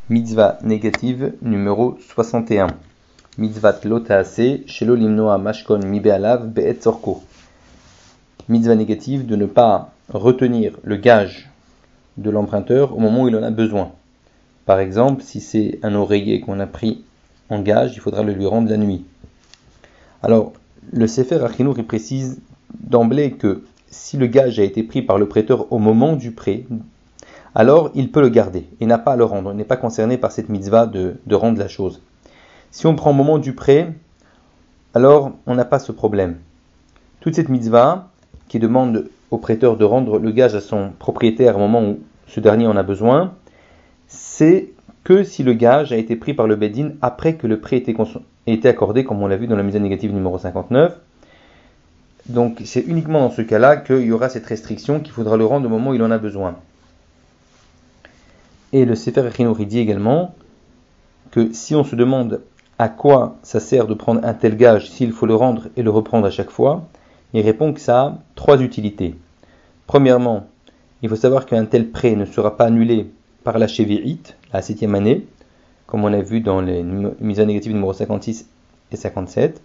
Mitzvah négative numéro 61. Mitzvat lo ta'aseh shelo limnoa mashkon mi be'alav be'et tzorko. Mitzvah négative de ne pas retenir le gage de l'emprunteur au moment où il en a besoin. Par exemple, si c'est un oreiller qu'on a pris en gage, il faudra le lui rendre la nuit. Alors, le Sefer HaChinuch il précise d'emblée que si le gage a été pris par le prêteur au moment du prêt, alors il peut le garder et n'a pas à le rendre. Il n'est pas concerné par cette mitzvah de rendre la chose. Si on prend au moment du prêt, alors on n'a pas ce problème. Toute cette mitzvah qui demande au prêteur de rendre le gage à son propriétaire au moment où ce dernier en a besoin, c'est que si le gage a été pris par le Beddin après que le prêt ait été accordé, comme on l'a vu dans la mitzvah négative numéro 59. Donc c'est uniquement dans ce cas-là qu'il y aura cette restriction qu'il faudra le rendre au moment où il en a besoin. Et le Sefer HaChinuch dit également que si on se demande à quoi ça sert de prendre un tel gage s'il faut le rendre et le reprendre à chaque fois, il répond que ça a trois utilités. Premièrement, il faut savoir qu'un tel prêt ne sera pas annulé par la Shevi'it, la 7e année, comme on a vu dans les mitzvahs négatives numéro 56 et 57.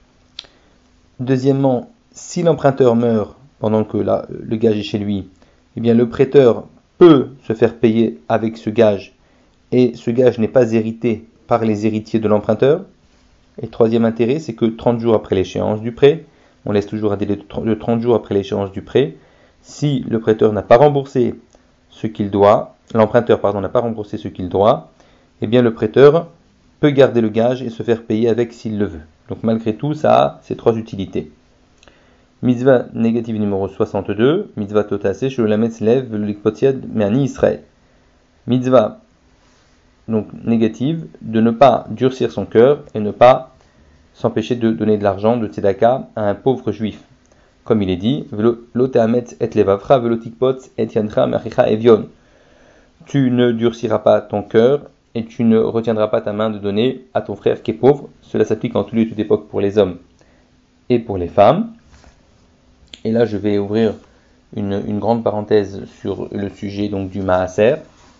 Deuxièmement, si l'emprunteur meurt pendant que le gage est chez lui, eh bien le prêteur peut se faire payer avec ce gage et ce gage n'est pas hérité par les héritiers de l'emprunteur. Et troisième intérêt, c'est que 30 jours après l'échéance du prêt, on laisse toujours un délai de 30 jours après l'échéance du prêt, si le prêteur n'a pas remboursé ce qu'il doit, l'emprunteur n'a pas remboursé ce qu'il doit, eh bien le prêteur peut garder le gage et se faire payer avec s'il le veut. Donc malgré tout, ça a ces trois utilités. Mitzvah négative numéro 62, Mitzvah totase, shelo lametz lev velo likpot yad me'ani Israël. Mitzvah donc négative de ne pas durcir son cœur et ne pas s'empêcher de donner de l'argent, de tzedaka, à un pauvre juif. Comme il est dit, Velo te'ametz et levavcha velo tikpot et yadcha me'achicha evion. Tu ne durciras pas ton cœur et tu ne retiendras pas ta main de donner à ton frère qui est pauvre. Cela s'applique en tout lieu et toute époque pour les hommes et pour les femmes. Et là, je vais ouvrir une grande parenthèse sur le sujet donc du maaser.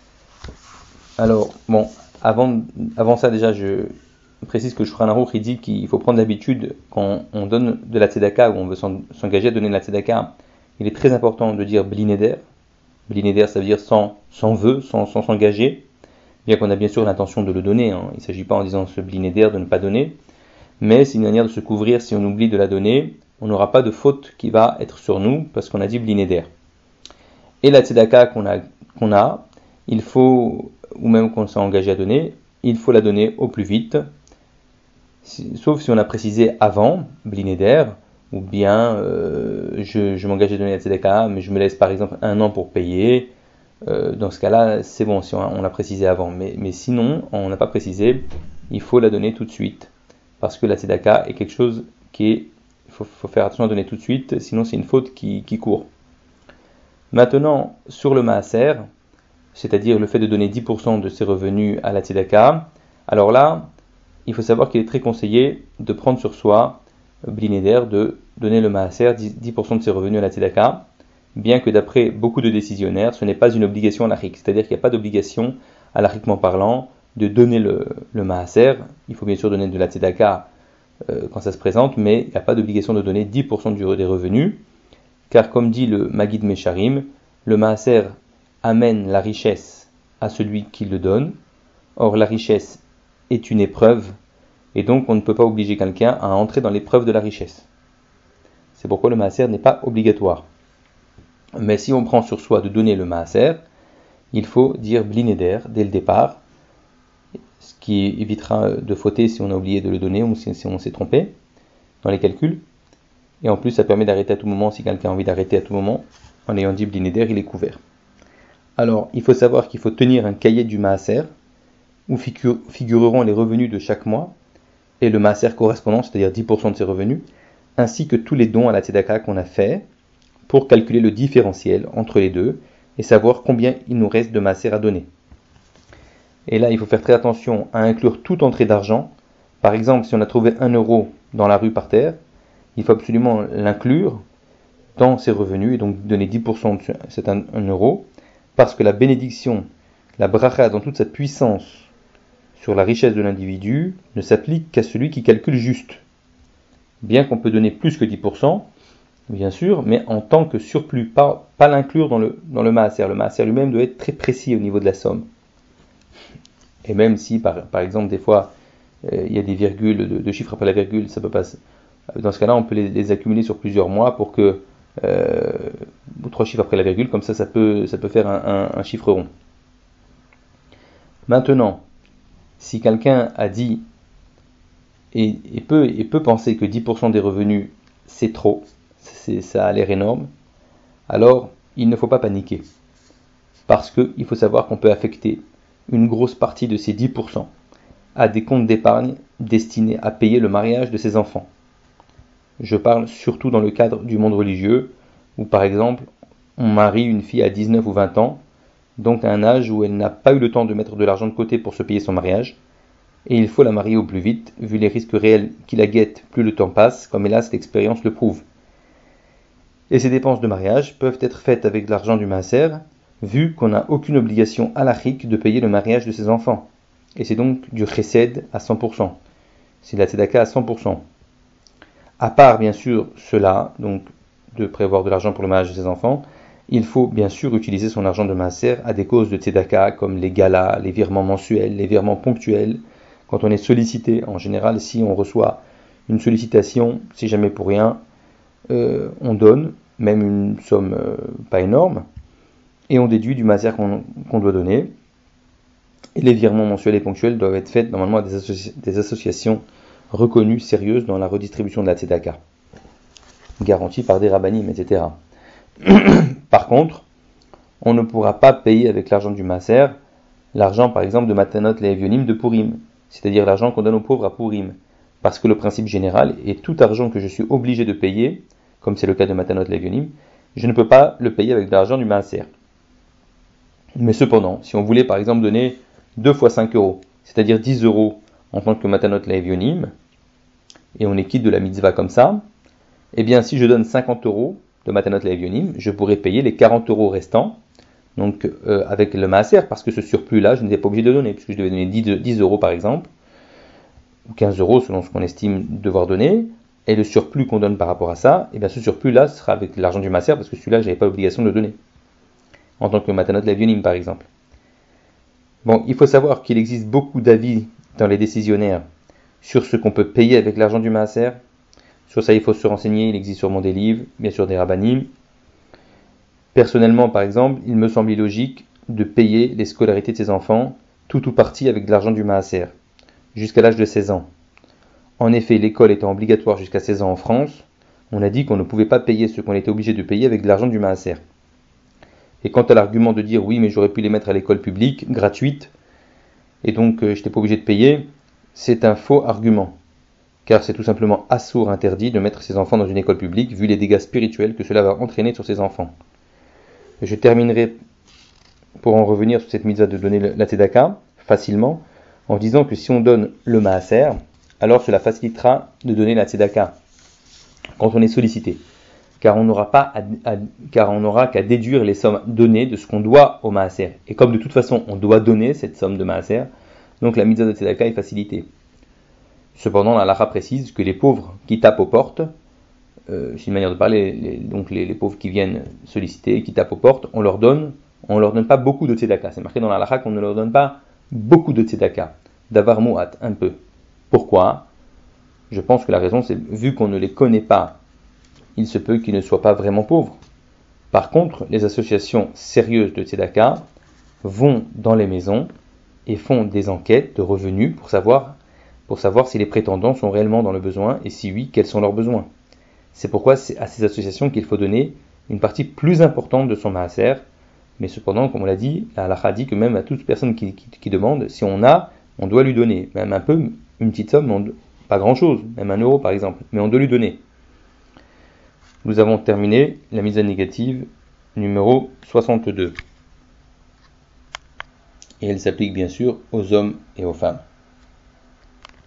Alors, bon, avant ça, déjà, je précise que le Shulchan Aruch, il dit qu'il faut prendre l'habitude, quand on donne de la tzedaka, ou on veut s'engager à donner de la tzedaka, il est très important de dire bli neder. Bli neder, ça veut dire sans vœu, sans s'engager, bien qu'on a bien sûr l'intention de le donner. Il ne s'agit pas en disant ce bli neder de ne pas donner, mais c'est une manière de se couvrir si on oublie de la donner. On n'aura pas de faute qui va être sur nous, parce qu'on a dit bli neder. Et la tzedaka qu'on a, il faut, ou même qu'on s'est engagé à donner, il faut la donner au plus vite, sauf si on a précisé avant, bli neder, ou bien je m'engage à donner la tzedaka, mais je me laisse par exemple 1 an pour payer. Dans ce cas-là, c'est bon si on l'a précisé avant, mais sinon, on n'a pas précisé, il faut la donner tout de suite, parce que la tzedaka est quelque chose il faut faire attention à donner tout de suite, sinon c'est une faute qui court. Maintenant, sur le maaser, c'est-à-dire le fait de donner 10% de ses revenus à la tzedaka, alors là, il faut savoir qu'il est très conseillé de prendre sur soi, bli neder, de donner le maaser, 10% de ses revenus à la tzedaka, bien que d'après beaucoup de décisionnaires, ce n'est pas une obligation halachique, c'est-à-dire qu'il n'y a pas d'obligation, halachiquement parlant, de donner le maaser. Il faut bien sûr donner de la tzedaka quand ça se présente, mais il n'y a pas d'obligation de donner 10% des revenus, car comme dit le Magid Mesharim, le maaser amène la richesse à celui qui le donne. Or la richesse est une épreuve, et donc on ne peut pas obliger quelqu'un à entrer dans l'épreuve de la richesse. C'est pourquoi le maaser n'est pas obligatoire. Mais si on prend sur soi de donner le maaser, il faut dire bli neder dès le départ, ce qui évitera de fauter si on a oublié de le donner ou si on s'est trompé dans les calculs. Et en plus, ça permet d'arrêter à tout moment. Si quelqu'un a envie d'arrêter à tout moment, en ayant dit bli neder, il est couvert. Alors, il faut savoir qu'il faut tenir un cahier du maaser où figureront les revenus de chaque mois et le maaser correspondant, c'est-à-dire 10% de ses revenus, ainsi que tous les dons à la tzedaka qu'on a fait, pour calculer le différentiel entre les deux et savoir combien il nous reste de maaser à donner. Et là, il faut faire très attention à inclure toute entrée d'argent. Par exemple, si on a trouvé 1 euro dans la rue par terre, il faut absolument l'inclure dans ses revenus et donc donner 10% de cet 1 euro, parce que la bénédiction La bracha dans toute sa puissance sur la richesse de l'individu ne s'applique qu'à celui qui calcule juste. Bien qu'on peut donner plus que 10%, bien sûr, mais en tant que surplus, pas l'inclure dans le maaser. Le maaser lui-même doit être très précis au niveau de la somme. Et même si, par exemple, des fois, il y a des virgules, de chiffres après la virgule, ça peut pas. Dans ce cas-là, on peut les accumuler sur plusieurs mois pour que 3 chiffres après la virgule, comme ça peut faire un chiffre rond. Maintenant, si quelqu'un a dit et peut penser que 10% des revenus c'est trop, ça a l'air énorme, alors il ne faut pas paniquer. Parce qu'il faut savoir qu'on peut affecter une grosse partie de ces 10% à des comptes d'épargne destinés à payer le mariage de ses enfants. Je parle surtout dans le cadre du monde religieux, où par exemple, on marie une fille à 19 ou 20 ans, donc à un âge où elle n'a pas eu le temps de mettre de l'argent de côté pour se payer son mariage, et il faut la marier au plus vite, vu les risques réels qui la guettent plus le temps passe, comme hélas l'expérience le prouve. Et ces dépenses de mariage peuvent être faites avec de l'argent du maaser, vu qu'on n'a aucune obligation halachique de payer le mariage de ses enfants. Et c'est donc du chesed à 100%. C'est de la tzedaka à 100%. À part bien sûr cela, donc de prévoir de l'argent pour le mariage de ses enfants, il faut bien sûr utiliser son argent de maaser à des causes de tzedaka comme les galas, les virements mensuels, les virements ponctuels. Quand on est sollicité, en général, si on reçoit une sollicitation, si jamais pour rien, on donne, même une somme pas énorme, et on déduit du maaser qu'on doit donner. Et les virements mensuels et ponctuels doivent être faits normalement à des associations reconnues, sérieuses dans la redistribution de la tzedaka, garanties par des rabbanim, etc. Par contre, on ne pourra pas payer avec l'argent du maaser, l'argent par exemple de Matanot Le'Evionim de Purim, c'est-à-dire l'argent qu'on donne aux pauvres à Purim, parce que le principe général est tout argent que je suis obligé de payer, comme c'est le cas de Matanot Le'Evionim, je ne peux pas le payer avec de l'argent du maaser. Mais cependant, si on voulait par exemple donner 2 fois 5 euros, c'est-à-dire 10 euros en tant que Matanot Le'Evionim, et on est quitte de la mitzvah comme ça, eh bien si je donne 50 euros de Matanot Le'Evionim, je pourrais payer les 40 euros restants, donc avec le maaser, parce que ce surplus-là, je n'étais pas obligé de donner, puisque je devais donner 10 euros par exemple, ou 15 euros selon ce qu'on estime devoir donner, et le surplus qu'on donne par rapport à ça, eh bien ce surplus-là sera avec l'argent du maaser, parce que celui-là, je n'avais pas l'obligation de le donner, en tant que Matanot Le'Evionim par exemple. Bon, il faut savoir qu'il existe beaucoup d'avis dans les décisionnaires sur ce qu'on peut payer avec l'argent du maaser. Sur ça, il faut se renseigner, il existe sûrement des livres, bien sûr des rabbanim. Personnellement, par exemple, il me semble illogique de payer les scolarités de ses enfants, tout ou partie avec de l'argent du maaser, jusqu'à l'âge de 16 ans. En effet, l'école étant obligatoire jusqu'à 16 ans en France, on a dit qu'on ne pouvait pas payer ce qu'on était obligé de payer avec de l'argent du maaser. Et quant à l'argument de dire oui, mais j'aurais pu les mettre à l'école publique, gratuite, et donc je n'étais pas obligé de payer, c'est un faux argument. Car c'est tout simplement assourd interdit de mettre ses enfants dans une école publique, vu les dégâts spirituels que cela va entraîner sur ses enfants. Je terminerai, pour en revenir sur cette mitzvah de donner la tzedaka, facilement, en disant que si on donne le maaser, alors cela facilitera de donner la tzedaka, quand on est sollicité. Car on n'aura qu'à déduire les sommes données de ce qu'on doit au maaser. Et comme de toute façon on doit donner cette somme de maaser, donc la mitzvah de tzedaka est facilitée. Cependant, la halakha précise que les pauvres qui tapent aux portes, c'est une manière de parler, donc les pauvres qui viennent solliciter, qui tapent aux portes, on leur donne pas beaucoup de tzedaka. C'est marqué dans la halakha qu'on ne leur donne pas beaucoup de tzedaka, d'avar mu'at, un peu. Pourquoi ? Je pense que la raison, c'est vu qu'on ne les connaît pas, il se peut qu'ils ne soient pas vraiment pauvres. Par contre, les associations sérieuses de tzedaka vont dans les maisons et font des enquêtes de revenus pour savoir si les prétendants sont réellement dans le besoin et si oui, quels sont leurs besoins. C'est pourquoi c'est à ces associations qu'il faut donner une partie plus importante de son maaser, mais cependant, comme on l'a dit, la halakha dit que même à toute personne qui demande, si on a, on doit lui donner, même un peu, une petite somme, pas grand chose, même 1 euro par exemple, mais on doit lui donner. Nous avons terminé la mise à négative numéro 62. Et elle s'applique bien sûr aux hommes et aux femmes.